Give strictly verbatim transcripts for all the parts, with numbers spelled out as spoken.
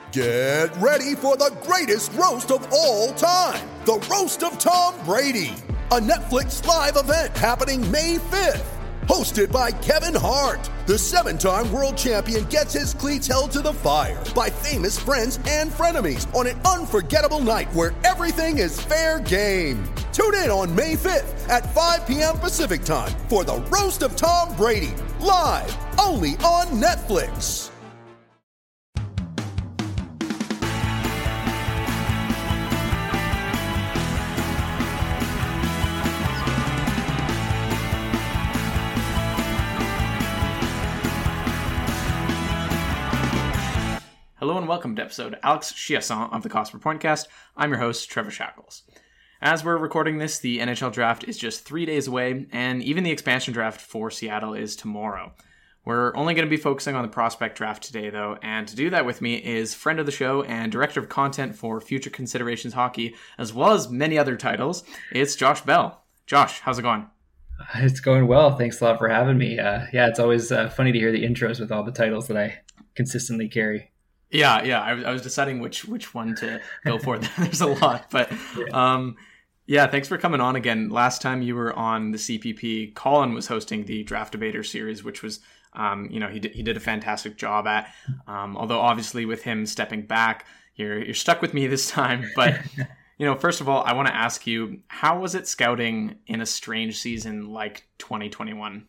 Get ready for the greatest roast of all time, the Roast of Tom Brady, a Netflix live event happening May fifth. Hosted by Kevin Hart, the seven-time world champion gets his cleats held to the fire by famous friends and frenemies on an unforgettable night where everything is fair game. Tune in on May fifth at five p.m. Pacific time for the Roast of Tom Brady, live only on Netflix. Hello and welcome to episode Alex Chiasson of the Cosper Pointcast. I'm your host, Trevor Shackles. As we're recording this, the N H L draft is just three days away, and even the expansion draft for Seattle is tomorrow. We're only going to be focusing on the prospect draft today, though, and to do that with me is friend of the show and director of content for Future Considerations Hockey, as well as many other titles. It's Josh Bell. Josh, how's it going? It's going well. Thanks a lot for having me. Uh, yeah, it's always uh, funny to hear the intros with all the titles that I consistently carry. Yeah, yeah. I, I was deciding which which one to go for. There's a lot, but um, yeah. Thanks for coming on again. Last time you were on the C P P, Colin was hosting the Draft Debater series, which was, um, you know, he did, he did a fantastic job at. Um, although obviously with him stepping back, you're you're stuck with me this time. But you know, first of all, I want to ask you, how was it scouting in a strange season like twenty twenty-one?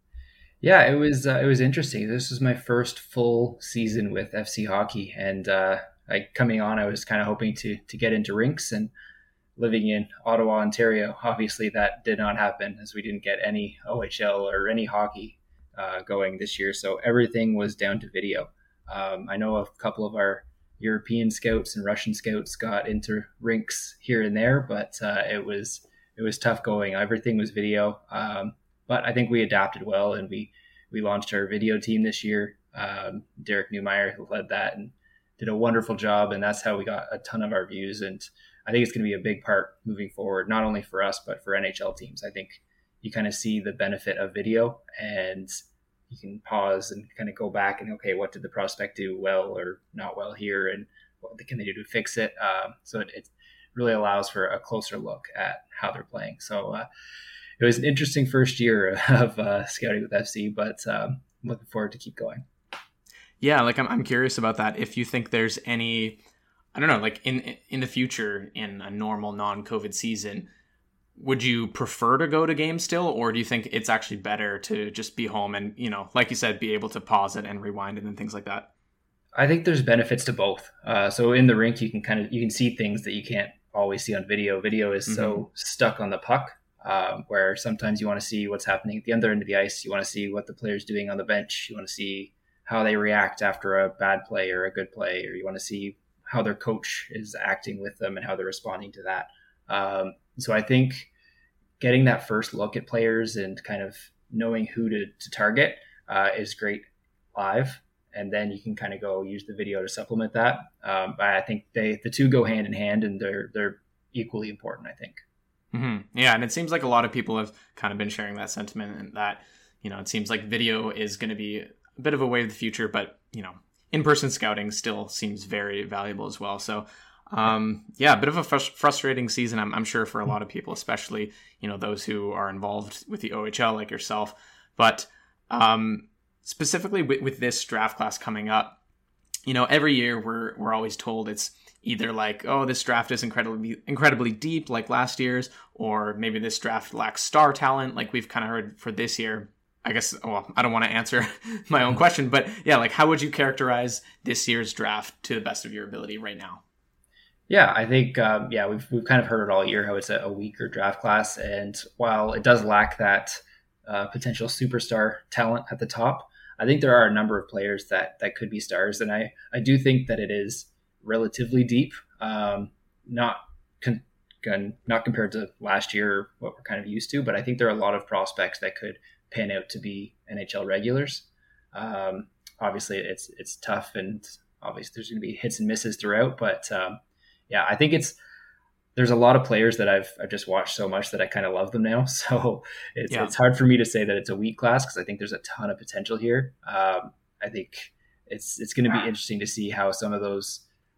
Yeah, it was uh, it was interesting. This was my first full season with F C Hockey, and uh, I, coming on, I was kind of hoping to to get into rinks. And living in Ottawa, Ontario, obviously that did not happen, as we didn't get any O H L or any hockey uh, going this year. So everything was down to video. Um, I know a couple of our European scouts and Russian scouts got into rinks here and there, but uh, it was it was tough going. Everything was video. Um, But I think we adapted well, and we, we launched our video team this year. Um, Derek Newmeyer led that and did a wonderful job, and that's how we got a ton of our views. And I think it's going to be a big part moving forward, not only for us, but for N H L teams. I think you kind of see the benefit of video, and you can pause and kind of go back and, okay, what did the prospect do well or not well here, and what can they do to fix it? Um, so it, it really allows for a closer look at how they're playing. So, uh, It was an interesting first year of uh, scouting with F C, but um, I'm looking forward to keep going. Yeah, like I'm, I'm curious about that. If you think there's any, I don't know, like in in the future, in a normal non-COVID season, would you prefer to go to games still, or do you think it's actually better to just be home and, you know, like you said, be able to pause it and rewind it and things like that? I think there's benefits to both. Uh, so in the rink, you can kind of you can see things that you can't always see on video. Video is mm-hmm. so stuck on the puck. Um, where sometimes you want to see what's happening at the other end of the ice. You want to see what the player's doing on the bench. You want to see how they react after a bad play or a good play, or you want to see how their coach is acting with them and how they're responding to that. Um, so I think getting that first look at players and kind of knowing who to, to target uh, is great live. And then you can kind of go use the video to supplement that. Um, but I think they the two go hand in hand, and they're they're equally important, I think. Mm-hmm. Yeah, and it seems like a lot of people have kind of been sharing that sentiment, and that, you know, it seems like video is going to be a bit of a way of the future, but, you know, in-person scouting still seems very valuable as well. So, um, yeah, a bit of a frust- frustrating season, I'm, I'm sure, for a lot of people, especially, you know, those who are involved with the O H L like yourself. But um, specifically with, with this draft class coming up, you know, every year we're we're always told it's either like, oh, this draft is incredibly incredibly deep like last year's, or maybe this draft lacks star talent like we've kind of heard for this year. I guess, well, I don't want to answer my own question, but yeah, like how would you characterize this year's draft to the best of your ability right now? Yeah, I think, um, yeah, we've we've kind of heard it all year how it's a, a weaker draft class. And while it does lack that uh, potential superstar talent at the top, I think there are a number of players that that could be stars. And I, I do think that it is relatively deep, um, not con- con- not compared to last year, what we're kind of used to, but I think there are a lot of prospects that could pan out to be N H L regulars. Um, obviously, it's it's tough, and obviously there's going to be hits and misses throughout. But um, yeah, I think it's there's a lot of players that I've I've just watched so much that I kind of love them now. So it's yeah. it's hard for me to say that it's a weak class because I think there's a ton of potential here. Um, I think it's it's going to be interesting to see how some of those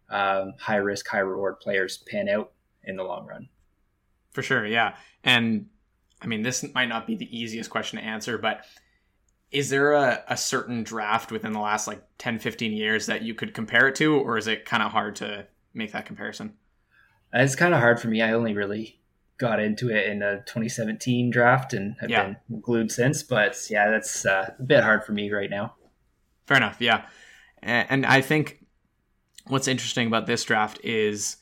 um, high risk, high reward players pan out in the long run. For sure, yeah. And I mean, this might not be the easiest question to answer, but is there a, a certain draft within the last like ten, fifteen years that you could compare it to, or is it kind of hard to make that comparison? It's kind of hard for me. I only really got into it in the twenty seventeen draft and have yeah. been glued since, but yeah, that's uh, a bit hard for me right now. Fair enough, yeah. And I think what's interesting about this draft is,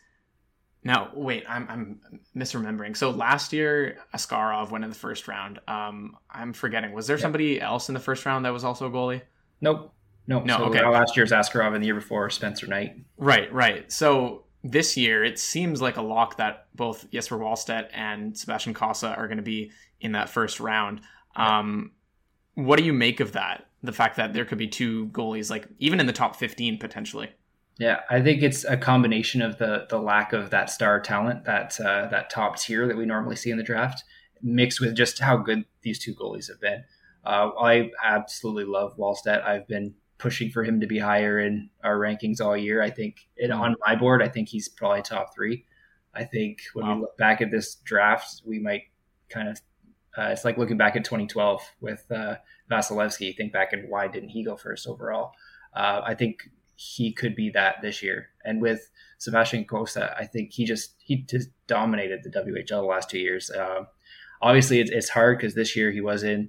now wait, I'm I'm misremembering. So last year, Askarov went in the first round. Um, I'm forgetting. Was there yeah. somebody else in the first round that was also a goalie? Nope. No. No. So okay. Last year's Askarov, and the year before Spencer Knight. Right. Right. So this year, it seems like a lock that both Jesper Wallstedt and Sebastian Cossa are going to be in that first round. Um, what do you make of that? The fact that there could be two goalies, like even in the top fifteen potentially. Yeah, I think it's a combination of the the lack of that star talent, that uh, that top tier that we normally see in the draft, mixed with just how good these two goalies have been. Uh, I absolutely love Wallstedt. I've been pushing for him to be higher in our rankings all year. I think it, on my board, I think he's probably top three. I think when wow. we look back at this draft, we might kind of, uh, it's like looking back at twenty twelve with uh, Vasilevsky. Think back and why didn't he go first overall? Uh, I think he could be that this year. And with Sebastian Cossa, I think he just, he just dominated the W H L the last two years. Um, obviously it's, it's hard because this year he was in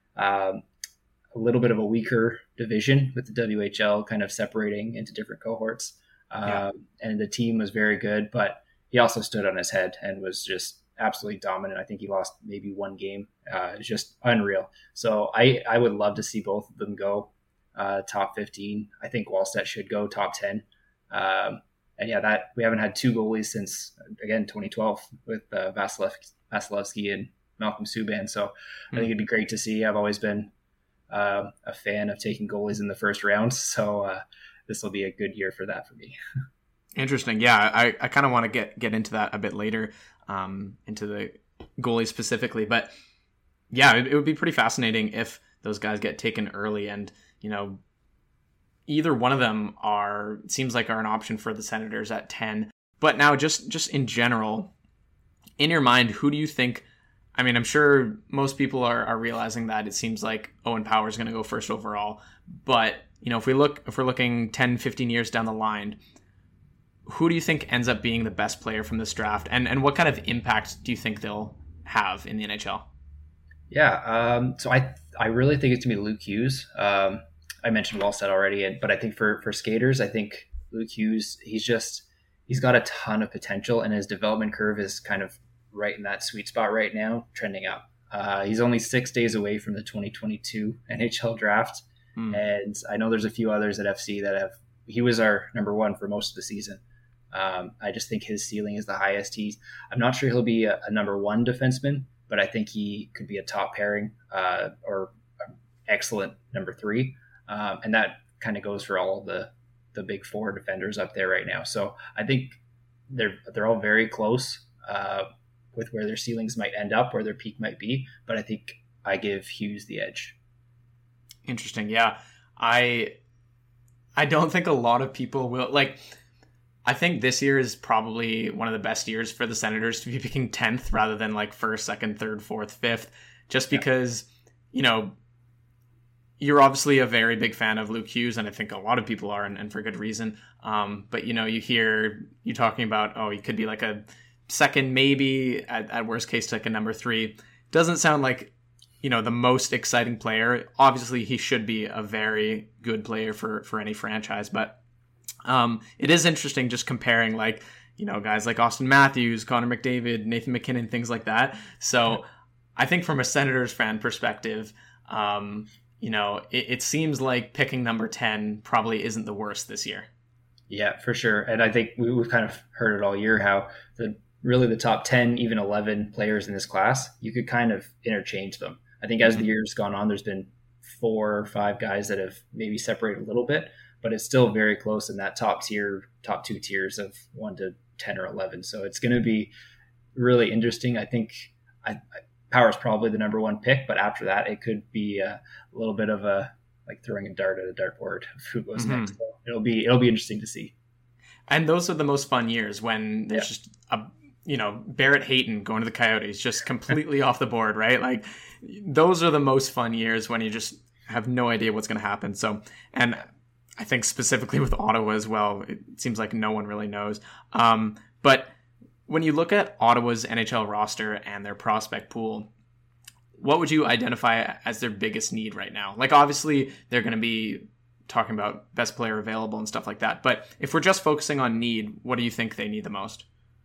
um, a little bit of a weaker division with the W H L kind of separating into different cohorts. Um, yeah. And the team was very good, but he also stood on his head and was just absolutely dominant. I think he lost maybe one game. Uh, it's just unreal. So I, I would love to see both of them go uh, top fifteen. I think Wallstedt should go top ten. Um, and yeah, that we haven't had two goalies since, again, twenty twelve with uh, Vasilevsky, Vasilevsky and Malcolm Subban. So mm-hmm. I think it'd be great to see. I've always been uh, a fan of taking goalies in the first round. So uh, this will be a good year for that for me. Interesting. Yeah, I, I kind of want to get, get into that a bit later, um, into the goalies specifically. But yeah, it, it would be pretty fascinating if those guys get taken early and, you know, either one of them are, seems like are an option for the Senators at ten. But now just, just in general, in your mind, who do you think, I mean, I'm sure most people are, are realizing that it seems like Owen Power is going to go first overall. But, you know, if we look, if we're looking ten, fifteen years down the line, who do you think ends up being the best player from this draft? And and what kind of impact do you think they'll have in the N H L? Yeah, um, so I I really think it's going to be Luke Hughes. Um, I mentioned Wallstedt already, and, but I think for, for skaters, I think Luke Hughes, he's just, he's got a ton of potential, and his development curve is kind of right in that sweet spot right now, trending up. Uh, he's only six days away from the twenty twenty-two N H L draft. Hmm. And I know there's a few others at F C that have, he was our number one for most of the season. Um, I just think his ceiling is the highest. He's, I'm not sure he'll be a, a number one defenseman, but I think he could be a top pairing uh, or excellent number three. Um, and that kind of goes for all of the, the big four defenders up there right now. So I think they're, they're all very close uh, with where their ceilings might end up, where their peak might be. But I think I give Hughes the edge. Interesting. Yeah. I, I don't think a lot of people will, like, I think this year is probably one of the best years for the Senators to be picking tenth rather than like first, second, third, fourth, fifth, just because, yeah. you know, you're obviously a very big fan of Luke Hughes, and I think a lot of people are, and, and for good reason. Um, but, you know, you hear you talking about, oh, he could be like a second, maybe at, at worst case, like a number three. Doesn't sound like, you know, the most exciting player. Obviously, he should be a very good player for, for any franchise, but um, it is interesting just comparing, like, you know, guys like Austin Matthews, Connor McDavid, Nathan MacKinnon, things like that. So yeah. I think from a Senators fan perspective, um, you know, it, it seems like picking number ten probably isn't the worst this year. Yeah, for sure. And I think we, we've kind of heard it all year how the really the top ten, even eleven players in this class, you could kind of interchange them. I think as mm-hmm. the year's gone on, there's been four or five guys that have maybe separated a little bit, but it's still very close in that top tier, top two tiers of one to ten or eleven. So it's going to be really interesting. I think I, I Power's probably the number one pick, but after that, it could be a, a little bit of a like throwing a dart at a dartboard of who goes mm-hmm. next. So it'll be it'll be interesting to see. And those are the most fun years when there's yeah. just a, you know, Barrett Hayton going to the Coyotes, just completely off the board, right? Like those are the most fun years when you just have no idea what's going to happen. So, and I think specifically with Ottawa as well, it seems like no one really knows. Um, but when you look at Ottawa's N H L roster and their prospect pool, what would you identify as their biggest need right now? Like obviously they're going to be talking about best player available and stuff like that. But if we're just focusing on need, what do you think they need the most?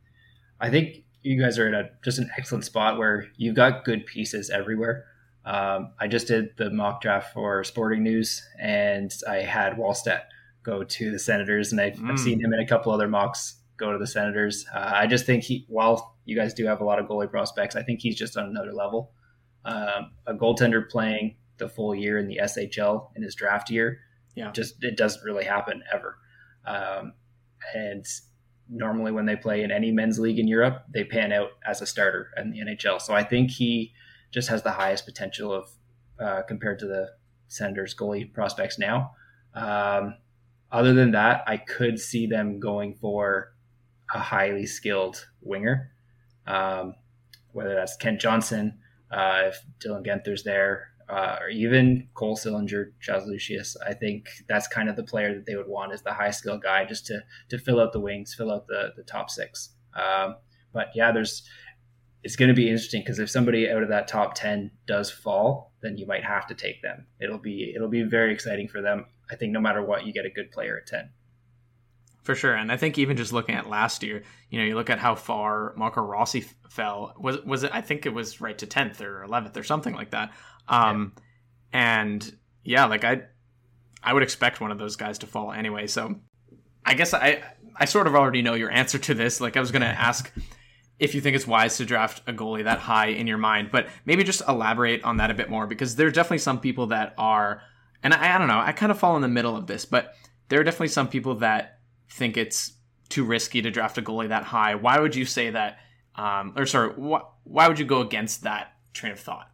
I think you guys are in a just an excellent spot where you've got good pieces everywhere. Um, I just did the mock draft for Sporting News, and I had Wallstedt go to the Senators, and I've, mm. I've seen him in a couple other mocks go to the Senators. Uh, I just think he, while you guys do have a lot of goalie prospects, I think he's just on another level. Um, a goaltender playing the full year in the S H L in his draft year, yeah, just it doesn't really happen ever. Um, and normally when they play in any men's league in Europe, they pan out as a starter in the N H L. So I think he just has the highest potential of uh, compared to the Senators goalie prospects now. Um, other than that, I could see them going for a highly skilled winger, um, whether that's Kent Johnson, uh, if Dylan Guenther's there, uh, or even Cole Sillinger, Charles Lucius. I think that's kind of the player that they would want as the high skill guy, just to to fill out the wings, fill out the the top six. Um, but yeah, there's it's going to be interesting because if somebody out of that top ten does fall, then you might have to take them. It'll be it'll be very exciting for them. I think no matter what, you get a good player at ten. For sure. And I think even just looking at last year, you know, you look at how far Marco Rossi f- fell. Was was it? I think it was right to tenth or eleventh or something like that. Um, yeah. And yeah, like I, I would expect one of those guys to fall anyway. So I guess I, I sort of already know your answer to this. Like I was going to ask if you think it's wise to draft a goalie that high in your mind, but maybe just elaborate on that a bit more, because there are definitely some people that are, and I, I don't know, I kind of fall in the middle of this, but there are definitely some people that think it's too risky to draft a goalie that high. Why would you say that? Um, or sorry, wh- why would you go against that train of thought?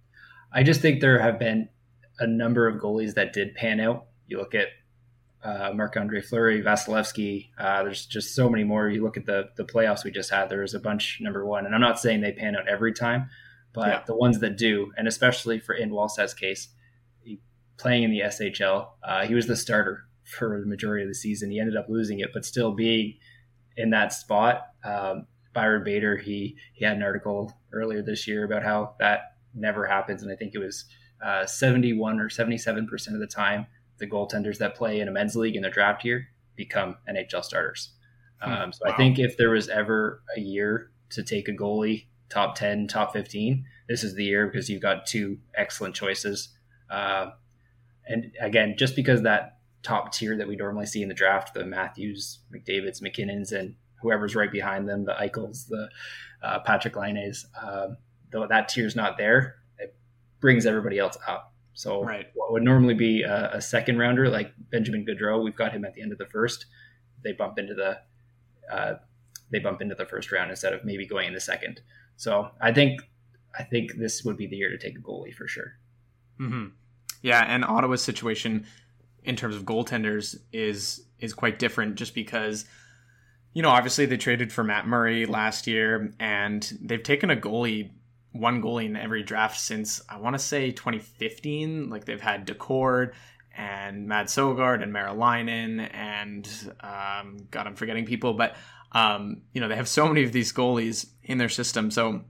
I just think there have been a number of goalies that did pan out. You look at uh, Marc-Andre Fleury, Vasilevsky. Uh, there's just so many more. You look at the the playoffs we just had. There was a bunch, number one. And I'm not saying they pan out every time, but yeah. the ones that do, and especially for in Wallstedt's case, he, playing in the S H L, uh, he was the starter for the majority of the season. He ended up losing it, but still being in that spot. Um, Byron Bader, he he had an article earlier this year about how that never happens, and I think it was uh, seventy-one or seventy-seven percent of the time the goaltenders that play in a men's league in their draft year become N H L starters. Hmm. Um, so wow. I think if there was ever a year to take a goalie top ten, top fifteen, this is the year, because you've got two excellent choices. Uh, and again, just because that top tier that we normally see in the draft, the Matthews, McDavids, McKinnons, and whoever's right behind them, the Eichels, the uh, Patrick Laines, um, though that tier's not there, it brings everybody else up. So right. what would normally be a, a second rounder like Benjamin Gaudreau, we've got him at the end of the first. They bump into the uh, they bump into the first round instead of maybe going in the second. So I think I think this would be the year to take a goalie for sure. Mm-hmm. Yeah, and Ottawa's situation in terms of goaltenders is is quite different, just because, you know, obviously they traded for Matt Murray last year, and they've taken a goalie, one goalie in every draft since, I want to say, twenty fifteen. Like, they've had Decord and Mads Søgaard and Merilainen and, um, God, I'm forgetting people, but, um, you know, they have so many of these goalies in their system. So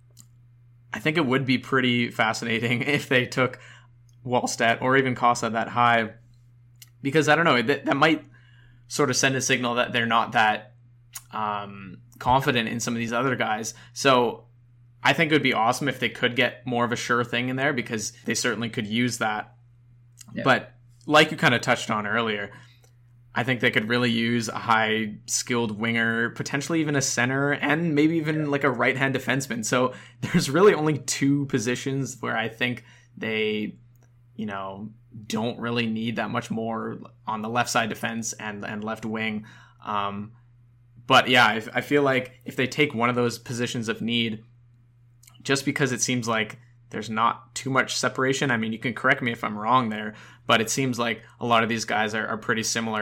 I think it would be pretty fascinating if they took Wallstedt or even Cossa that high, because I don't know, that, that might sort of send a signal that they're not that um, confident in some of these other guys. So I think it would be awesome if they could get more of a sure thing in there, because they certainly could use that. Yeah. But like you kind of touched on earlier, I think they could really use a high skilled winger, potentially even a center, and maybe even like a right hand defenseman. So there's really only two positions where I think they, you know, don't really need that much more on the left side defense and and left wing. Um, but yeah, I, I feel like if they take one of those positions of need, just because it seems like there's not too much separation. I mean, you can correct me if I'm wrong there, but it seems like a lot of these guys are, are pretty similar. And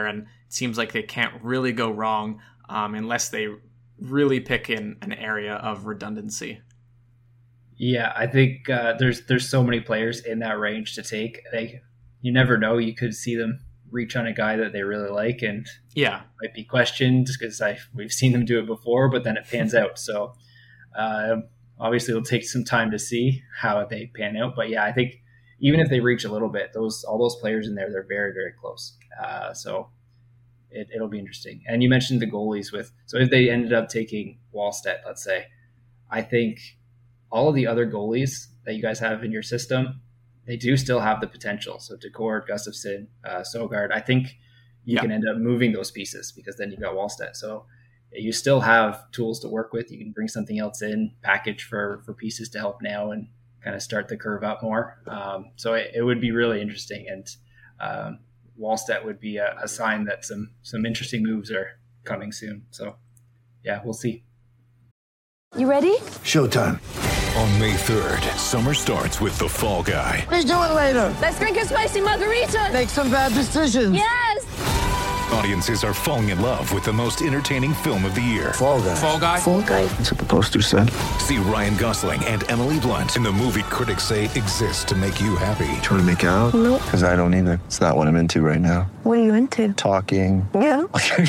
it seems like they can't really go wrong um, unless they really pick in an area of redundancy. Yeah, I think uh, there's there's so many players in that range to take. They, you never know. You could see them reach on a guy that they really like, and yeah, might be questioned because I we've seen them do it before, but then it pans out. So uh, obviously, it'll take some time to see how they pan out. But yeah, I think even if they reach a little bit, those all those players in there, they're very very close. Uh, so it, it'll be interesting. And you mentioned the goalies with so if they ended up taking Wallstedt, let's say, I think all of the other goalies that you guys have in your system, they do still have the potential. So Daccord, Gustafsson, uh, Sogard, I think you yeah. can end up moving those pieces because then you've got Wallstedt. So you still have tools to work with. You can bring something else in, package for, for pieces to help now and kind of start the curve up more. Um, so it, it would be really interesting. And um, Wallstedt would be a, a sign that some, some interesting moves are coming soon. So yeah, we'll see. You ready? Showtime. On May third, summer starts with The Fall Guy. Let's do it later. Let's drink a spicy margarita. Make some bad decisions. Yes. Audiences are falling in love with the most entertaining film of the year. Fall Guy. Fall Guy. Fall Guy. That's what the poster said. See Ryan Gosling and Emily Blunt in the movie critics say exists to make you happy. Trying to make it out? Nope. Because I don't either. It's not what I'm into right now. What are you into? Talking. Yeah.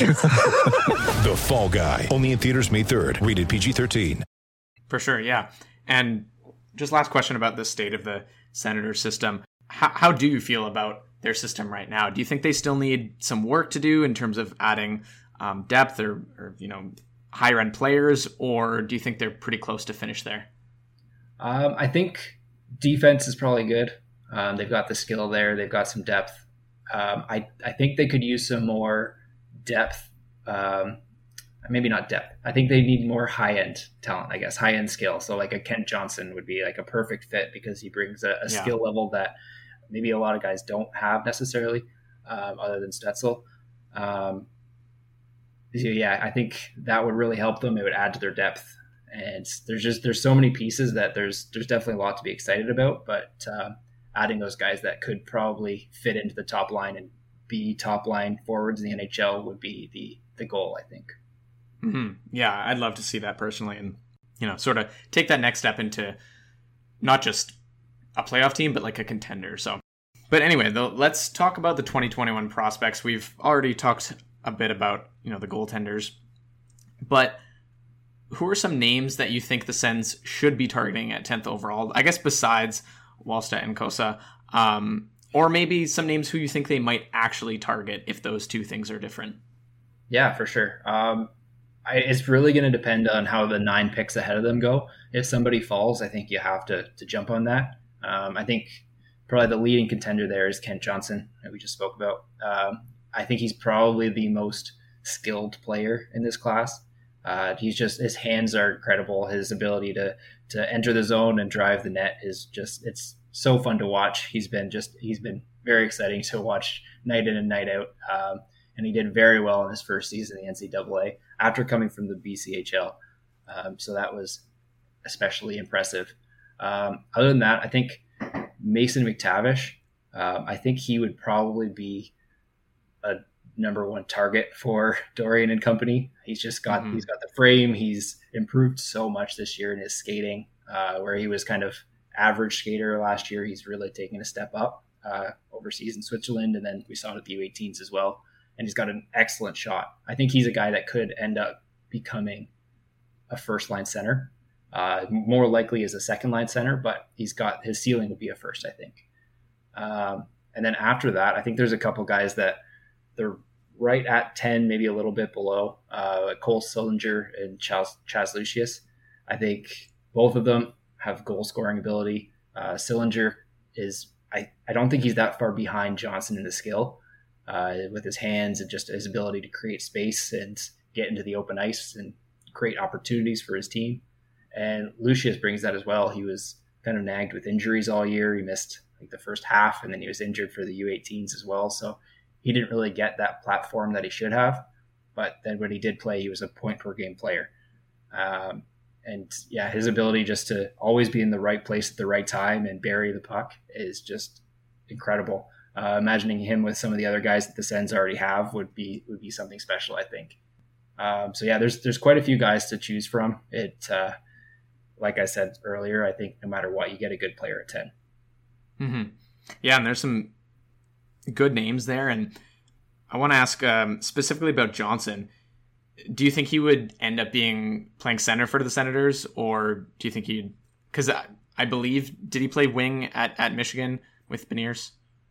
The Fall Guy. Only in theaters May third. Rated P G thirteen. For sure, yeah. And just last question about the state of the Senator system. How, how do you feel about their system right now? Do you think they still need some work to do in terms of adding um, depth or, or, you know, higher end players, or do you think they're pretty close to finish there? Um, I think defense is probably good. Um, they've got the skill there. They've got some depth. Um, I, I think they could use some more depth. Um, maybe not depth. I think they need more high-end talent, I guess, high-end skill. So like a Kent Johnson would be like a perfect fit because he brings a, a yeah. skill level that maybe a lot of guys don't have necessarily, um, other than Stützle. Um, so yeah, I think that would really help them. It would add to their depth. And there's just there's so many pieces that there's there's definitely a lot to be excited about. But um, adding those guys that could probably fit into the top line and be top line forwards in the N H L would be the the goal, I think. Mm-hmm. Yeah, I'd love to see that personally, and you know, sort of take that next step into not just a playoff team, but like a contender. So, but anyway, though, let's talk about the twenty twenty-one prospects. We've already talked a bit about, you know, the goaltenders, but who are some names that you think the Sens should be targeting at tenth overall? I guess besides Wallstedt and Kosa, um, or maybe some names who you think they might actually target if those two things are different. Yeah, for sure. Um, I, it's really going to depend on how the nine picks ahead of them go. If somebody falls, I think you have to to jump on that. Um, I think probably the leading contender there is Kent Johnson that we just spoke about. Um, I think he's probably the most skilled player in this class. Uh, he's just his hands are incredible. His ability to to enter the zone and drive the net is just it's so fun to watch. He's been just he's been very exciting to watch night in and night out. Um, and he did very well in his first season in the N C double A after coming from the B C H L. Um, so that was especially impressive. Um, other than that, I think Mason McTavish, uh, I think he would probably be a number one target for Dorian and company. He's just got mm-hmm. he's got the frame. He's improved so much this year in his skating, uh, where he was kind of average skater last year. He's really taken a step up uh, overseas in Switzerland, and then we saw it at the U eighteens as well. And he's got an excellent shot. I think he's a guy that could end up becoming a first line center, uh, more likely as a second line center, but he's got his ceiling would be a first, I think. Um, and then after that, I think there's a couple guys that they're right at ten, maybe a little bit below, uh, Cole Sillinger and Chaz, Chaz Lucius. I think both of them have goal scoring ability. Uh, Sillinger is, I, I don't think he's that far behind Johnson in the skill. Uh, with his hands and just his ability to create space and get into the open ice and create opportunities for his team. And Lucius brings that as well. He was kind of nagged with injuries all year. He missed like the first half, and then he was injured for the U eighteens as well. So he didn't really get that platform that he should have. But then when he did play, he was a point per game player. Um, and yeah, his ability just to always be in the right place at the right time and bury the puck is just incredible. uh, imagining him with some of the other guys that the Sens already have would be would be something special, I think. Um, so yeah, there's there's quite a few guys to choose from. It, uh, like I said earlier, I think no matter what, you get a good player at ten. Mm-hmm. Yeah, and there's some good names there, and I want to ask um, specifically about Johnson. Do you think he would end up being playing center for the Senators, or do you think he'd? Because I, I believe, did he play wing at, at Michigan with Beniers?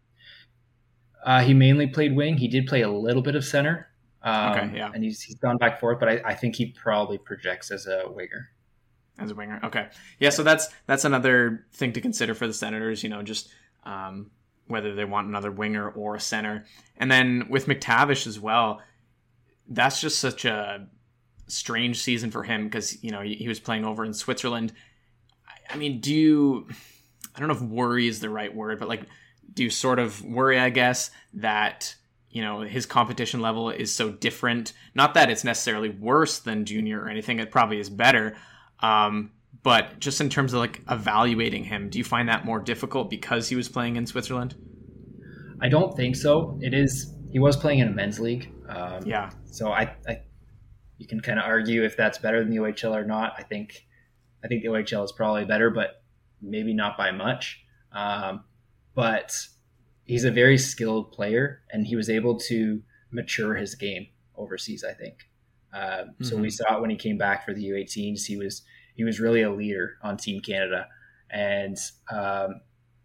Uh, he mainly played wing. He did play a little bit of center. Um, okay, yeah. And he's he's gone back and forth, but I, I think he probably projects as a winger. As a winger, okay. Yeah, so that's that's another thing to consider for the Senators, you know, just um, whether they want another winger or a center. And then with McTavish as well, that's just such a strange season for him because, you know, he, he was playing over in Switzerland. I mean, do you, I don't know if worry is the right word, but like, do you sort of worry, I guess, that, you know, his competition level is so different? Not that it's necessarily worse than junior or anything. It probably is better. Um, but just in terms of like evaluating him, do you find that more difficult because he was playing in Switzerland? I don't think so. It is, he was playing in a men's league. Um, yeah. So I, I you can kind of argue if that's better than the O H L or not. I think, I think the O H L is probably better, but maybe not by much. Um, but he's a very skilled player, and he was able to mature his game overseas, I think. Uh, mm-hmm. So we saw it when he came back for the U eighteens. He was he was really a leader on Team Canada, and um,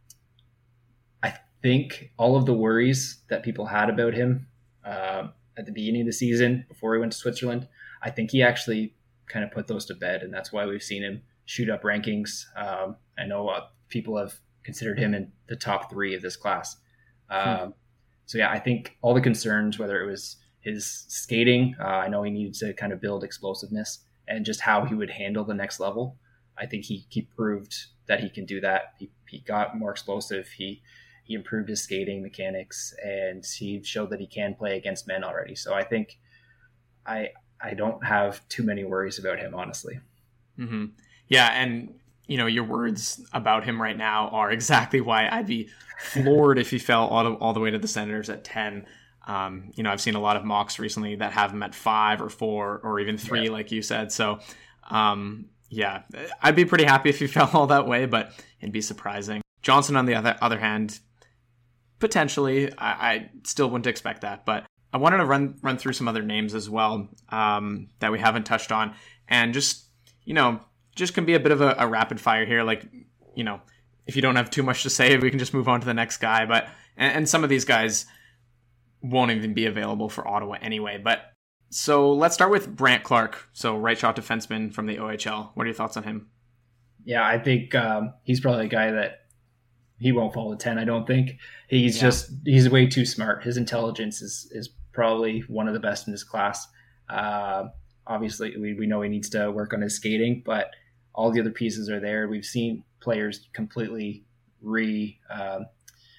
I think all of the worries that people had about him uh, at the beginning of the season before he went to Switzerland, I think he actually kind of put those to bed, and that's why we've seen him shoot up rankings. Um, I know uh, people have considered him in the top three of this class. Um, hmm. So yeah, I think all the concerns, whether it was his skating, uh, I know he needed to kind of build explosiveness, and just how he would handle the next level. I think he, he proved that he can do that. He, he got more explosive. He, he improved his skating mechanics, and he showed that he can play against men already. So I think I, I don't have too many worries about him, honestly. Mm-hmm. Yeah. And, you know, your words about him right now are exactly why I'd be floored if he fell all, to, all the way to the Senators at ten. Um, you know, I've seen a lot of mocks recently that have him at five or four or even three, yeah. like you said. So, um, yeah, I'd be pretty happy if he fell all that way, but it'd be surprising. Johnson, on the other other hand, potentially, I, I still wouldn't expect that. But I wanted to run run through some other names as well um, that we haven't touched on, and just, you know, just can be a bit of a, a rapid fire here. Like, you know, if you don't have too much to say, we can just move on to the next guy. But and, and some of these guys won't even be available for Ottawa anyway. But so let's start with Brandt Clarke. So right shot defenseman from the O H L. What are your thoughts on him? Yeah, I think um, he's probably a guy that he won't fall to ten. I don't think he's yeah. just, he's way too smart. His intelligence is, is probably one of the best in his class. Uh, obviously we, we know he needs to work on his skating, but all the other pieces are there. We've seen players completely re, um,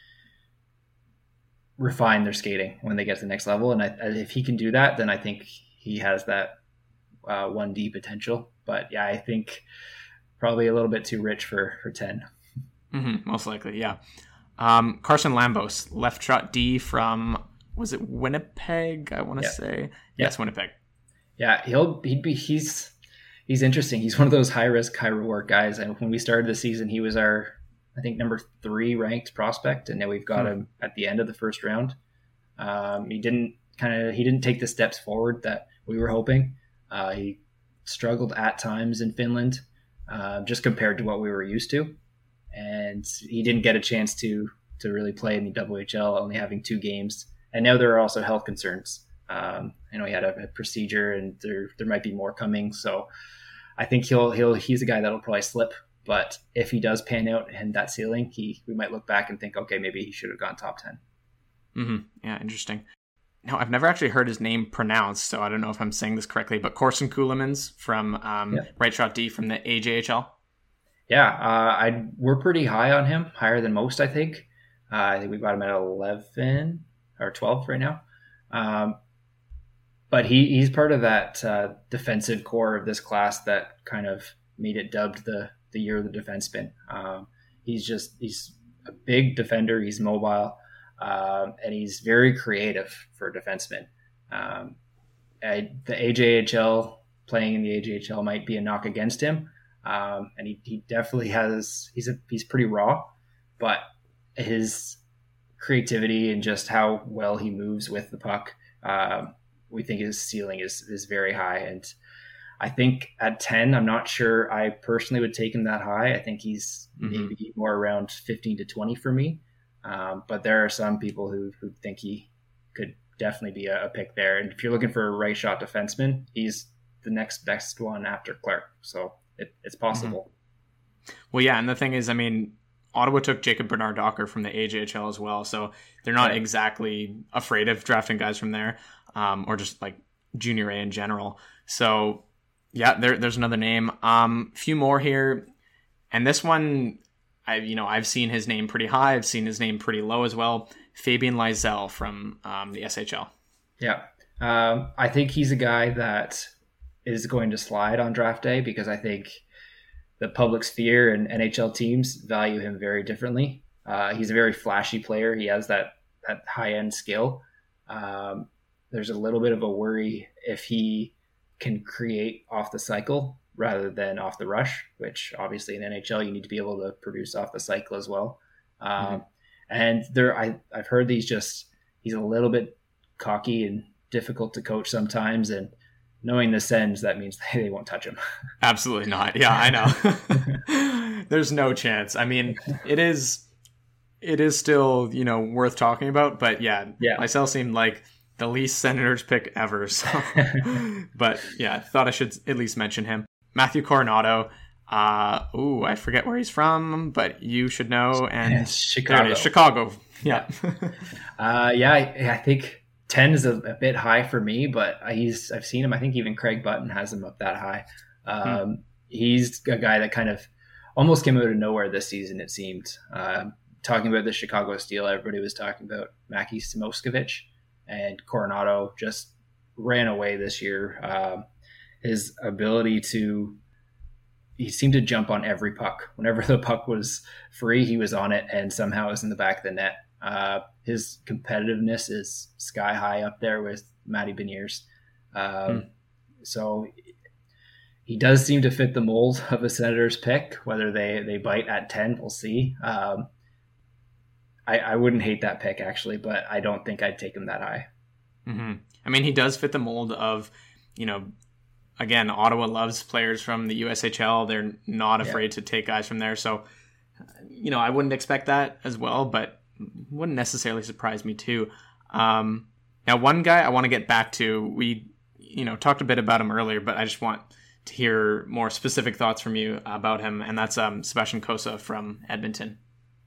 refine their skating when they get to the next level. And I, if he can do that, then I think he has that uh, one D potential. But yeah, I think probably a little bit too rich for, for ten. Mm-hmm, most likely, yeah. Um, Carson Lambos, left shot D from, was it Winnipeg? I want to yeah. say. Yeah. Yes, Winnipeg. Yeah, he'll he'd be he's he's interesting. He's one of those high risk, high reward guys. And when we started the season, he was our, I think, number three ranked prospect, and now we've got hmm. him at the end of the first round. Um, he didn't kind of he didn't take the steps forward that we were hoping. Uh, he struggled at times in Finland, uh, just compared to what we were used to, and he didn't get a chance to to really play in the W H L, only having two games. And now there are also health concerns. Um, I know he had a, a procedure, and there there might be more coming. So I think he'll he'll he's a guy that'll probably slip. But if he does pan out and that ceiling, he we might look back and think, okay, maybe he should have gone top ten. Mm-hmm. Yeah, interesting. Now, I've never actually heard his name pronounced, so I don't know if I'm saying this correctly, but Corson Ceulemans from um, yeah. right shot D from the A J H L. Yeah, uh, I we're pretty high on him, higher than most, I think. Uh, I think we've got him at eleven or twelve right now. Um, but he, he's part of that uh, defensive core of this class that kind of made it dubbed the the year of the defenseman. Um, he's just, he's a big defender. He's mobile. um, and he's very creative for a defenseman. Um, I, the A J H L, playing in the A J H L might be a knock against him, um, and he, he definitely has. He's a, he's pretty raw, but his creativity and just how well he moves with the puck, um, we think his ceiling is is very high. And I think at ten, I'm not sure I personally would take him that high. I think he's mm-hmm. maybe more around fifteen to twenty for me. Um, but there are some people who, who think he could definitely be a, a pick there. And if you're looking for a right shot defenseman, he's the next best one after Clark. So it, it's possible. Mm-hmm. Well, yeah. And the thing is, I mean, Ottawa took Jacob Bernard-Docker from the A J H L as well. So they're not right. exactly afraid of drafting guys from there, um, or just like junior A in general. So yeah, there, there's another name. Um, few more here. And this one, I, you know, I've seen his name pretty high. I've seen his name pretty low as well. Fabian Lysell from um, the S H L. Yeah. Um, I think he's a guy that is going to slide on draft day because I think the public sphere and N H L teams value him very differently. Uh, he's a very flashy player. He has that, that high-end skill. Um, there's a little bit of a worry if he can create off the cycle rather than off the rush, which obviously in N H L you need to be able to produce off the cycle as well. Um, mm-hmm. And there, I, I've heard he's just he's a little bit cocky and difficult to coach sometimes. And knowing the Sens, that means they won't touch him. Absolutely not. Yeah, I know. There's no chance. I mean, it is it is still, you know, worth talking about. But yeah, yeah. Lysell seemed like the least Senators pick ever. So, but yeah, I thought I should at least mention him. Matthew Coronado. Uh, ooh, I forget where he's from, but you should know. And Chicago. There it is, Chicago. Yeah. uh, yeah, I, I think ten is a, a bit high for me, but he's I've seen him. I think even Craig Button has him up that high. Um, hmm. He's a guy that kind of almost came out of nowhere this season, it seemed. Uh, talking about the Chicago Steel, everybody was talking about Mackie Samoskevich, and Coronado just ran away this year. Uh, his ability to he seemed to jump on every puck. Whenever the puck was free, he was on it, and somehow it was in the back of the net. Uh, his competitiveness is sky high up there with Matty Beniers. Um, hmm. So he does seem to fit the mold of a Senators pick. Whether they, they bite at ten, we'll see. Um, I, I wouldn't hate that pick, actually, but I don't think I'd take him that high. Mm-hmm. I mean, he does fit the mold of, you know, again, Ottawa loves players from the U S H L. They're not afraid yeah. to take guys from there. So, you know, I wouldn't expect that as well, but wouldn't necessarily surprise me too. Um, now, one guy I want to get back to, we, you know, talked a bit about him earlier, but I just want to hear more specific thoughts from you about him, and that's um, Sebastian Cossa from Edmonton.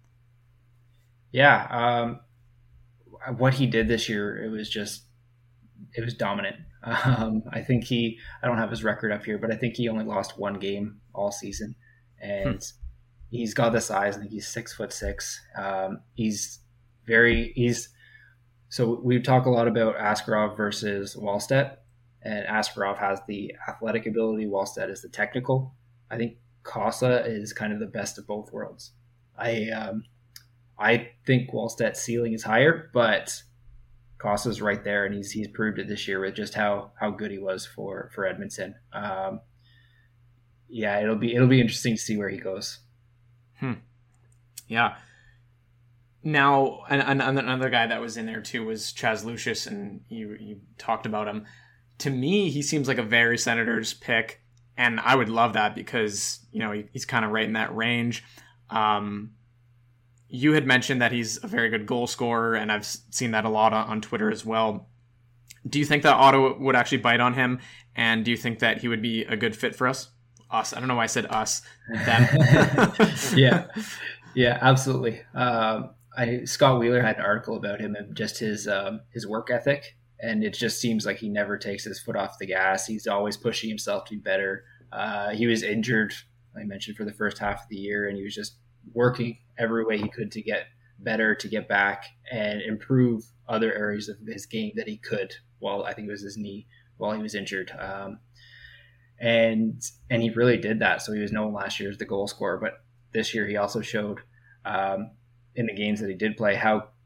Yeah. Um, what he did this year, it was just, it was dominant. Um, I think he, I don't have his record up here, but I think he only lost one game all season, and hmm. he's got the size. I think he's six foot six. Um, he's very, he's, so we talk a lot about Askarov versus Wallstedt, and Askarov has the athletic ability. Wallstedt is the technical. I think Cossa is kind of the best of both worlds. I, um, I think Wallstedt's ceiling is higher, but Cossa's right there, and he's he's proved it this year with just how how good he was for for Edmonton. Um, yeah, it'll be it'll be interesting to see where he goes. Hmm. Yeah. Now, an, an, another guy that was in there too was Chaz Lucius, and you you talked about him. To me, he seems like a very Senators pick, and I would love that because you know he, he's kind of right in that range. Um, You had mentioned that he's a very good goal scorer, and I've seen that a lot on, on Twitter as well. Do you think that Ottawa would actually bite on him? And do you think that he would be a good fit for us? Us. I don't know why I said us. Them. yeah. Yeah, absolutely. Um, I Scott Wheeler had an article about him and just his um, his work ethic. And it just seems like he never takes his foot off the gas. He's always pushing himself to be better. Uh, he was injured, I mentioned, for the first half of the year, and he was just working every way he could to get better, to get back and improve other areas of his game that he could. Well, I think it was his knee while he was injured. Um, and, and he really did that. So he was known last year as the goal scorer, but this year he also showed um, in the games that he did play, how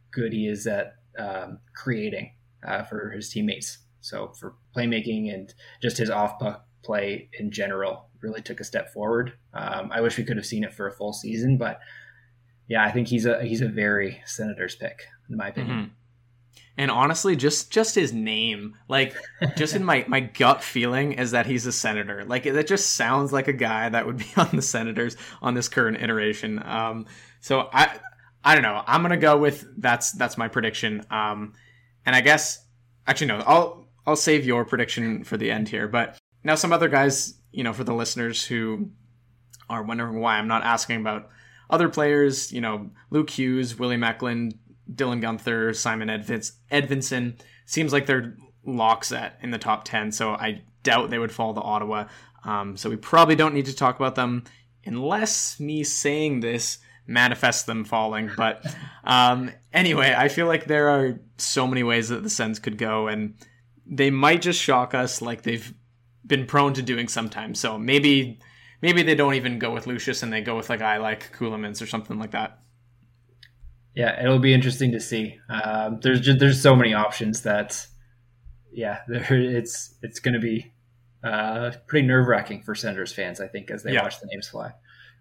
good he is at um, creating uh, for his teammates. So for playmaking and just his off puck play in general really took a step forward. Um, I wish we could have seen it for a full season, but yeah, I think he's a he's a very Senators pick in my opinion. Mm-hmm. And honestly, just just his name, like just in my, my gut feeling is that he's a Senator. Like that just sounds like a guy that would be on the Senators on this current iteration. Um, so I I don't know. I'm gonna go with that's that's my prediction. Um, and I guess actually no, I'll I'll save your prediction for the end here. But now some other guys, you know, for the listeners who are wondering why I'm not asking about other players, you know, Luke Hughes, Willie Mecklen, Dylan Gunther, Simon Edvins, Edvinson, seems like they're locks at in the top ten, so I doubt they would fall to Ottawa. Um, so we probably don't need to talk about them unless me saying this manifests them falling. But um, anyway, I feel like there are so many ways that the Sens could go, and they might just shock us like they've been prone to doing sometimes. So maybe maybe they don't even go with Lucius and they go with a guy like Kulemans or something like that. Yeah, it'll be interesting to see. Um, there's just, there's so many options that, yeah, there, it's it's going to be uh, pretty nerve wracking for Senators fans, I think, as they yeah. watch the names fly.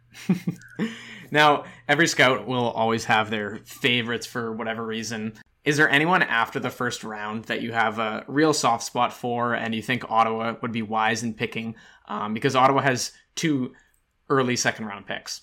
Now, every scout will always have their favorites for whatever reason. Is there anyone after the first round that you have a real soft spot for and you think Ottawa would be wise in picking? Um, because Ottawa has two early second round picks.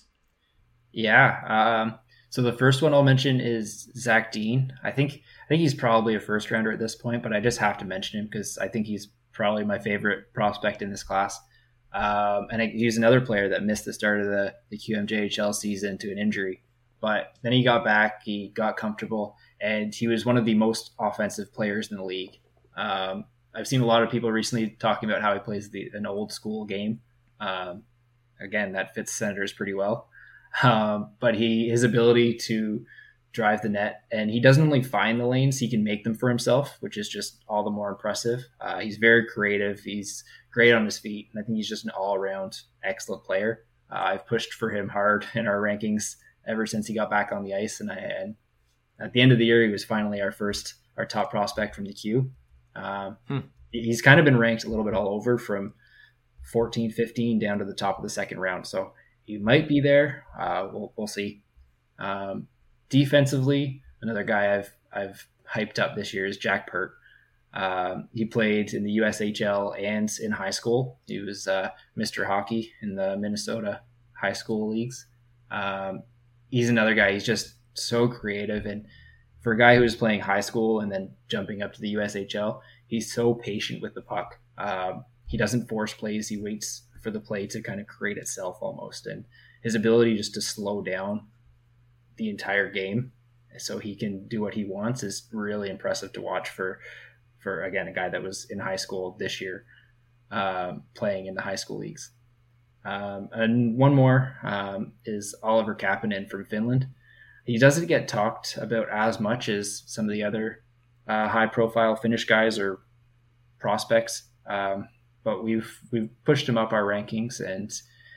Yeah. Um, so the first one I'll mention is Zach Dean. I think I think he's probably a first rounder at this point, but I just have to mention him because I think he's probably my favorite prospect in this class. Um, and he's another player that missed the start of the, the Q M J H L season to an injury. But then he got back, he got comfortable, and he was one of the most offensive players in the league. Um, I've seen a lot of people recently talking about how he plays the, an old school game. Um, again, that fits Senators pretty well. Um, but he his ability to drive the net, and he doesn't only find the lanes, he can make them for himself, which is just all the more impressive. Uh, he's very creative. He's great on his feet, and I think he's just an all-around excellent player. Uh, I've pushed for him hard in our rankings ever since he got back on the ice, and, I, and at the end of the year, he was finally our first, our top prospect from the Q. Um, hmm. He's kind of been ranked a little bit all over from fourteen, fifteen down to the top of the second round, so he might be there. Uh, we'll, we'll see. Um, defensively, another guy I've I've hyped up this year is Jack Pert. Um, he played in the U S H L and in high school. He was uh, Mister Hockey in the Minnesota high school leagues. Um, he's another guy. He's just so creative, and for a guy who was playing high school and then jumping up to the U S H L, he's so patient with the puck. Um, he doesn't force plays. He waits for the play to kind of create itself almost, and his ability just to slow down the entire game so he can do what he wants is really impressive to watch for for again a guy that was in high school this year, um, playing in the high school leagues. Um, and one more um, is Oliver Kapanen from Finland. He doesn't get talked about as much as some of the other uh, high profile Finnish guys or prospects. Um, but we've we've pushed him up our rankings, and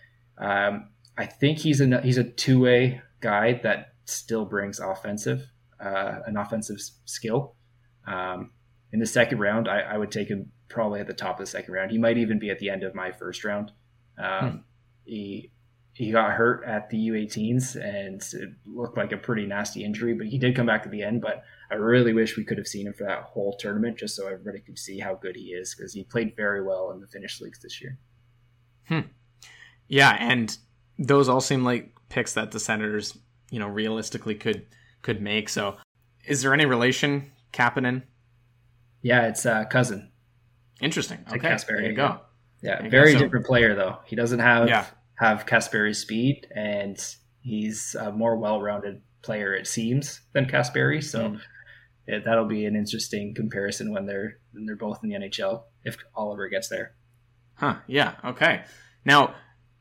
um, I think he's a he's a two way guy that still brings offensive uh, an offensive skill. Um, in the second round, I, I would take him probably at the top of the second round. He might even be at the end of my first round. Um, hmm. He he got hurt at the U eighteens, and it looked like a pretty nasty injury, but he did come back at the end. But I really wish we could have seen him for that whole tournament just so everybody could see how good he is, because he played very well in the Finnish leagues this year. Hmm. Yeah, and those all seem like picks that the Senators, you know, realistically could could make. So is there any relation, Kapanen? Yeah, it's a cousin. Interesting. Okay, Kasperi, there you go. Yeah, there very go. different player, though. He doesn't have yeah. have Kasperi's speed, and he's a more well-rounded player, it seems, than Kasperi. So mm. it, that'll be an interesting comparison when they're when they're both in the N H L, if Oliver gets there. Huh, yeah, okay. Now,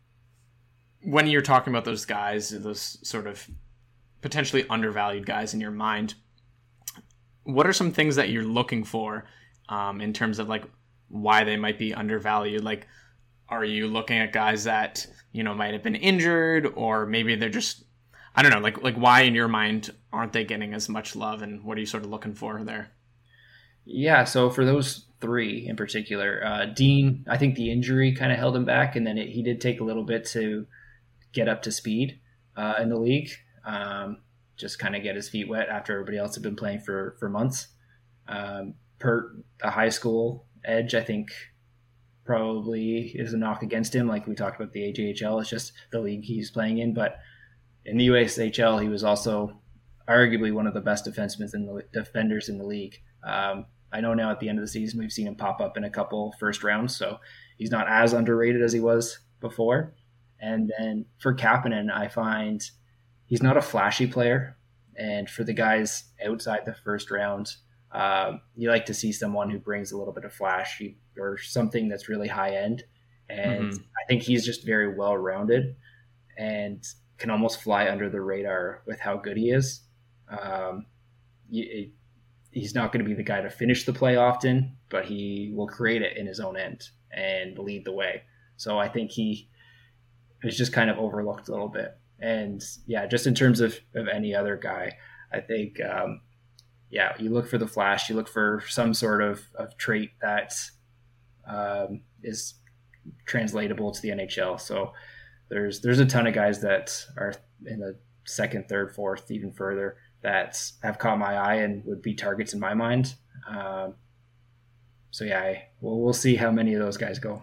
when you're talking about those guys, those sort of potentially undervalued guys in your mind, what are some things that you're looking for um, in terms of like why they might be undervalued? Like, are you looking at guys that, you know, might have been injured, or maybe they're just I don't know, like like why in your mind aren't they getting as much love, and what are you sort of looking for there? Yeah, so for those three in particular, uh, Dean, I think the injury kind of held him back, and then it, he did take a little bit to get up to speed uh, in the league, um, just kind of get his feet wet after everybody else had been playing for, for months. Um, Pert, a high school edge, I think probably is a knock against him. Like we talked about the A J H L, it's just the league he's playing in, but in the U S H L, he was also arguably one of the best defensemen in the defenders in the league. Um, I know now at the end of the season, we've seen him pop up in a couple first rounds, so he's not as underrated as he was before. And then for Kapanen, I find he's not a flashy player. And for the guys outside the first round, um, you like to see someone who brings a little bit of flash or something that's really high end. And mm-hmm. I think he's just very well rounded and can almost fly under the radar with how good he is. Um, it, He's not going to be the guy to finish the play often, but he will create it in his own end and lead the way. So I think he is just kind of overlooked a little bit. And yeah, just in terms of, of any other guy, I think, um, yeah, you look for the flash, you look for some sort of, of trait that um, is translatable to the N H L. So there's, there's a ton of guys that are in the second, third, fourth, even further, that have caught my eye and would be targets in my mind. Um, so yeah, I, we'll, we'll see how many of those guys go.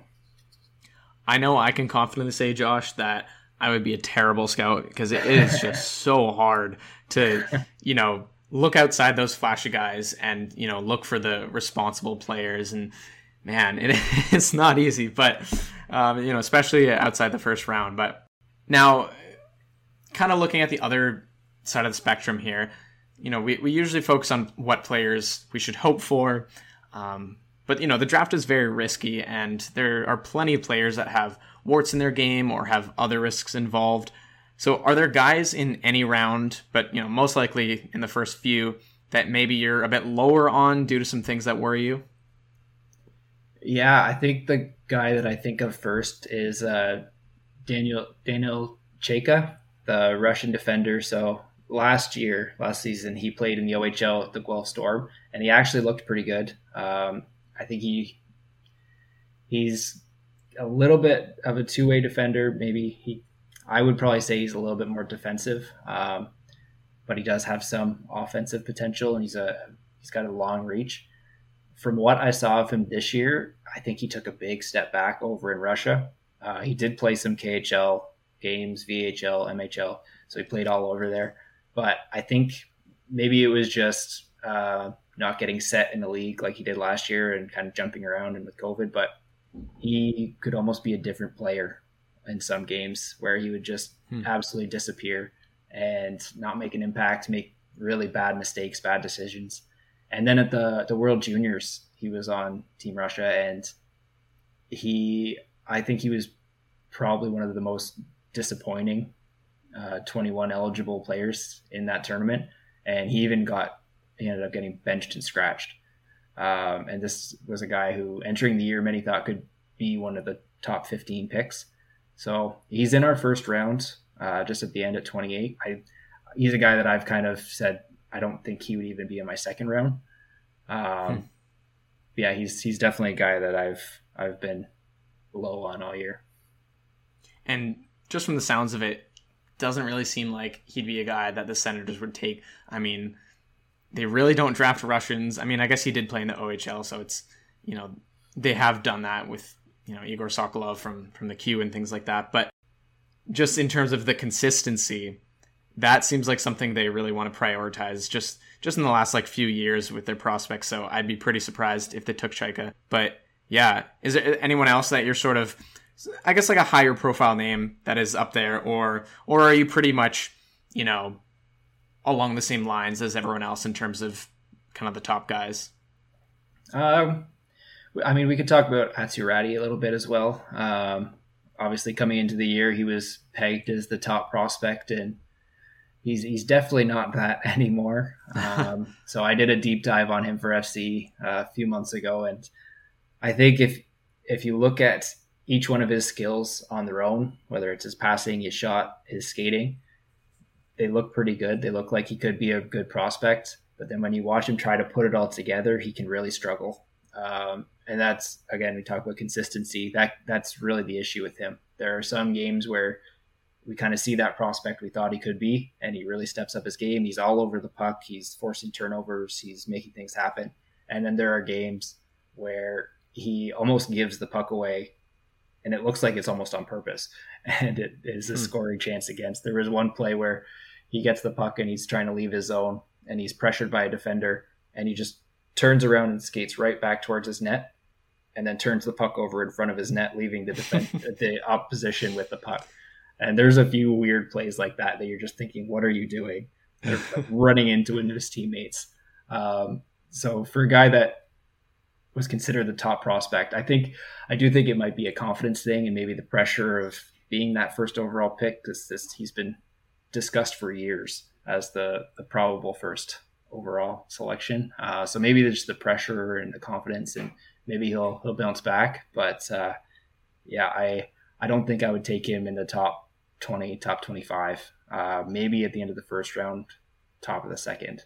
I know I can confidently say, Josh, that I would be a terrible scout because it is just so hard to, you know, look outside those flashy guys and, you know, look for the responsible players. And man, it, it's not easy, but, um, you know, especially outside the first round. But now kind of looking at the other side of the spectrum here, you know, we, we usually focus on what players we should hope for. Um, but, you know, the draft is very risky, and there are plenty of players that have warts in their game or have other risks involved. So are there guys in any round, but, you know, most likely in the first few, that maybe you're a bit lower on due to some things that worry you? Yeah, I think the guy that I think of first is uh, Daniel, Daniel Chayka, the Russian defender. So last year, last season, he played in the O H L at the Guelph Storm, and he actually looked pretty good. Um, I think he he's a little bit of a two-way defender. Maybe he, I would probably say he's a little bit more defensive, um, but he does have some offensive potential, and he's a he's got a long reach. From what I saw of him this year, I think he took a big step back over in Russia. Uh, he did play some K H L games, V H L, M H L, so he played all over there. But I think maybe it was just uh, not getting set in the league like he did last year and kind of jumping around and with COVID. But he could almost be a different player in some games where he would just hmm. absolutely disappear and not make an impact, make really bad mistakes, bad decisions. And then at the, the World Juniors, he was on Team Russia, and he, I think he was probably one of the most disappointing uh, twenty-one eligible players in that tournament. And he even got, he ended up getting benched and scratched. Um, and this was a guy who entering the year, many thought could be one of the top fifteen picks. So he's in our first round, uh, just at the end at twenty-eight. I, he's a guy that I've kind of said, I don't think he would even be in my second round. Um, hmm. Yeah, he's, he's definitely a guy that I've, I've been low on all year. And just from the sounds of it, doesn't really seem like he'd be a guy that the Senators would take. I mean, they really don't draft Russians. I mean, I guess he did play in the O H L, so it's, you know, they have done that with, you know, Igor Sokolov from, from the Q and things like that. But just in terms of the consistency, that seems like something they really want to prioritize just, just in the last like few years with their prospects. So I'd be pretty surprised if they took Chayka. But yeah, is there anyone else that you're sort of, I guess, like a higher profile name that is up there, or or are you pretty much, you know, along the same lines as everyone else in terms of kind of the top guys? Um, I mean, we could talk about Atsirati a little bit as well. Um, obviously, coming into the year, he was pegged as the top prospect, and he's he's definitely not that anymore. Um, so I did a deep dive on him for F C uh, a few months ago, and I think if if you look at each one of his skills on their own, whether it's his passing, his shot, his skating, they look pretty good. They look like he could be a good prospect. But then when you watch him try to put it all together, he can really struggle. Um, and that's, again, we talk about consistency. That That's really the issue with him. There are some games where we kind of see that prospect we thought he could be, and he really steps up his game. He's all over the puck. He's forcing turnovers. He's making things happen. And then there are games where he almost gives the puck away, and it looks like it's almost on purpose, and it is a hmm. scoring chance against. There was one play where he gets the puck and he's trying to leave his zone, and he's pressured by a defender, and he just turns around and skates right back towards his net, and then turns the puck over in front of his net, leaving the defense, the opposition with the puck. And there's a few weird plays like that that you're just thinking, what are you doing? They're running into into his teammates. Um, so for a guy that was considered the top prospect, I think I do think it might be a confidence thing, and maybe the pressure of being that first overall pick, because this he's been discussed for years as the, the probable first overall selection. Uh, so maybe there's just the pressure and the confidence, and maybe he'll he'll bounce back. But uh, yeah, I I don't think I would take him in the top twenty, top twenty-five, uh, maybe at the end of the first round, top of the second.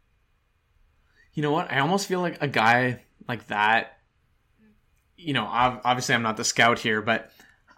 You know what? I almost feel like a guy like that, you know, obviously I'm not the scout here, but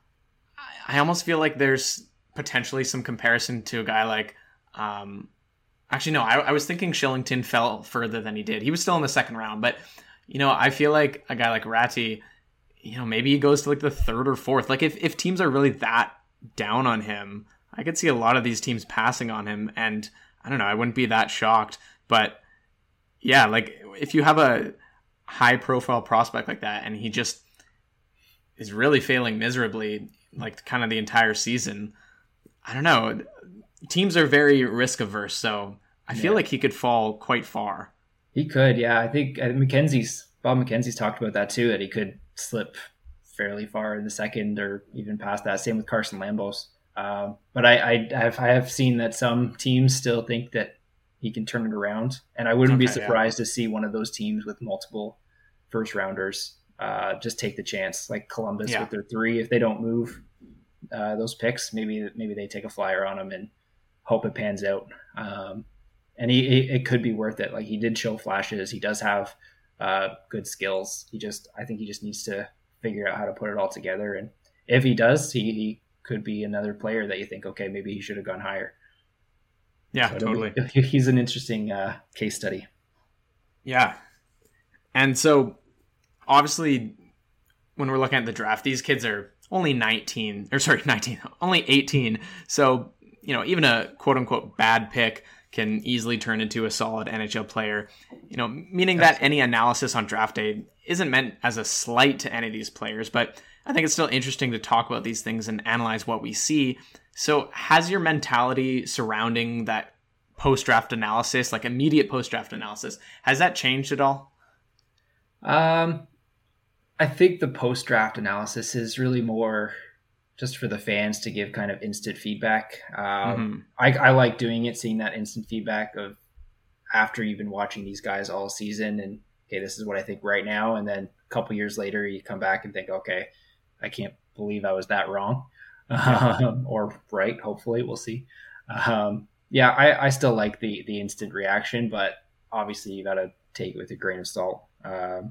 I almost feel like there's potentially some comparison to a guy like, um, actually, no, I, I was thinking Shillington fell further than he did. He was still in the second round, but, you know, I feel like a guy like Ratti, you know, maybe he goes to like the third or fourth. Like if, if teams are really that down on him, I could see a lot of these teams passing on him, and I don't know, I wouldn't be that shocked. But yeah, like if you have a high profile prospect like that and he just is really failing miserably like kind of the entire season, I don't know, teams are very risk averse, so I feel yeah. like he could fall quite far. He could, yeah. I think McKenzie's Bob McKenzie's talked about that too, that he could slip fairly far in the second or even past that. Same with Carson Lambos. Um, but I, I, have, I have seen that some teams still think that he can turn it around. And I wouldn't okay, be surprised yeah. to see one of those teams with multiple first rounders uh, just take the chance, like Columbus yeah. with their three. If they don't move uh, those picks, maybe maybe they take a flyer on him and hope it pans out. Um, and he, he it could be worth it. Like he did show flashes. He does have uh, good skills. He just I think he just needs to figure out how to put it all together. And if he does, he, he could be another player that you think, okay, maybe he should have gone higher. Yeah, so totally. Be, he's an interesting uh, case study. Yeah. And so obviously when we're looking at the draft, these kids are only nineteen or sorry, nineteen, only eighteen. So, you know, even a quote unquote bad pick can easily turn into a solid N H L player, you know, meaning that any analysis on draft day isn't meant as a slight to any of these players, but I think it's still interesting to talk about these things and analyze what we see. So has your mentality surrounding that post-draft analysis, like immediate post-draft analysis, has that changed at all? Um, I think the post-draft analysis is really more just for the fans to give kind of instant feedback. Um, mm-hmm. I, I like doing it, seeing that instant feedback of after you've been watching these guys all season and, okay, this is what I think right now. And then a couple years later, you come back and think, okay, I can't believe I was that wrong. Yeah. Um, or right, hopefully, we'll see. Um, yeah, I, I still like the the instant reaction, but obviously you got to take it with a grain of salt. Um,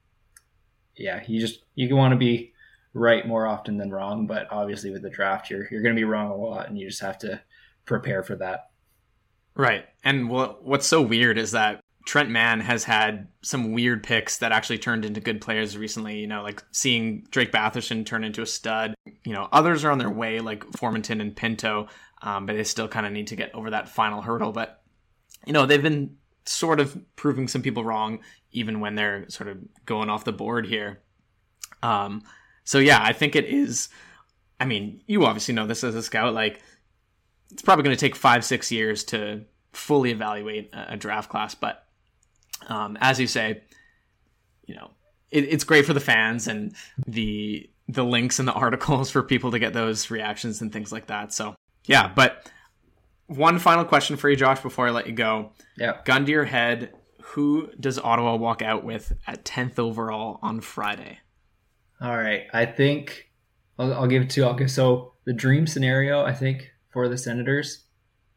yeah, you just you want to be right more often than wrong, but obviously with the draft, you're you're going to be wrong a lot, and you just have to prepare for that. Right, and what what's so weird is that Trent Mann has had some weird picks that actually turned into good players recently, you know, like seeing Drake Batherson turn into a stud. You know, others are on their way, like Formanton and Pinto, um, but they still kind of need to get over that final hurdle. But, you know, they've been sort of proving some people wrong, even when they're sort of going off the board here. Um, so, yeah, I think it is, I mean, you obviously know this as a scout, like, it's probably going to take five, six years to fully evaluate a, a draft class, but Um, as you say, you know, it, it's great for the fans and the the links and the articles for people to get those reactions and things like that. So, yeah, but one final question for you, Josh, before I let you go. Yeah. Gun to your head, who does Ottawa walk out with at tenth overall on Friday? All right. I think I'll, I'll give it to, I'll give, so the dream scenario, I think, for the Senators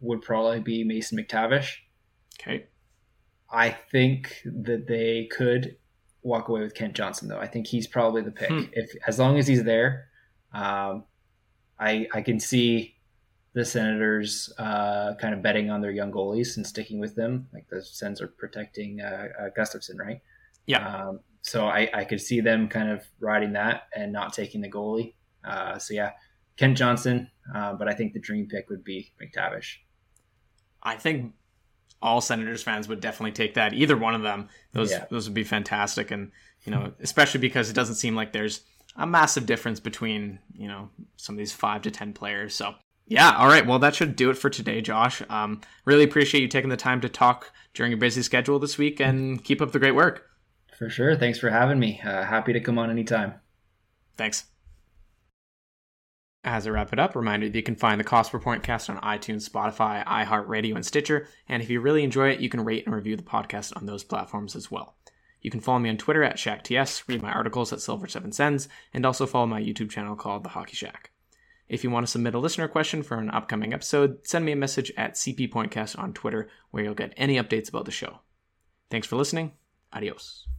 would probably be Mason McTavish. Okay. I think that they could walk away with Kent Johnson, though. I think he's probably the pick. Hmm. If as long as he's there, um, I I can see the Senators uh, kind of betting on their young goalies and sticking with them. Like the Sens are protecting uh, uh, Gustafsson, right? Yeah. Um, so I, I could see them kind of riding that and not taking the goalie. Uh, so yeah, Kent Johnson, uh, but I think the dream pick would be McTavish. I think all Senators fans would definitely take that. Either one of them, those yeah. those would be fantastic. And, you know, especially because it doesn't seem like there's a massive difference between, you know, some of these five to ten players. So yeah, all right. Well, that should do it for today, Josh. Um, really appreciate you taking the time to talk during your busy schedule this week, and keep up the great work. For sure. Thanks for having me. Uh, happy to come on anytime. Thanks. As I wrap it up, reminder that you can find the Cost Per Point cast on iTunes, Spotify, iHeartRadio, and Stitcher. And if you really enjoy it, you can rate and review the podcast on those platforms as well. You can follow me on Twitter at ShackTS, read my articles at Silver Seven Sens, and also follow my YouTube channel called The Hockey Shack. If you want to submit a listener question for an upcoming episode, send me a message at C P Pointcast on Twitter, where you'll get any updates about the show. Thanks for listening. Adios.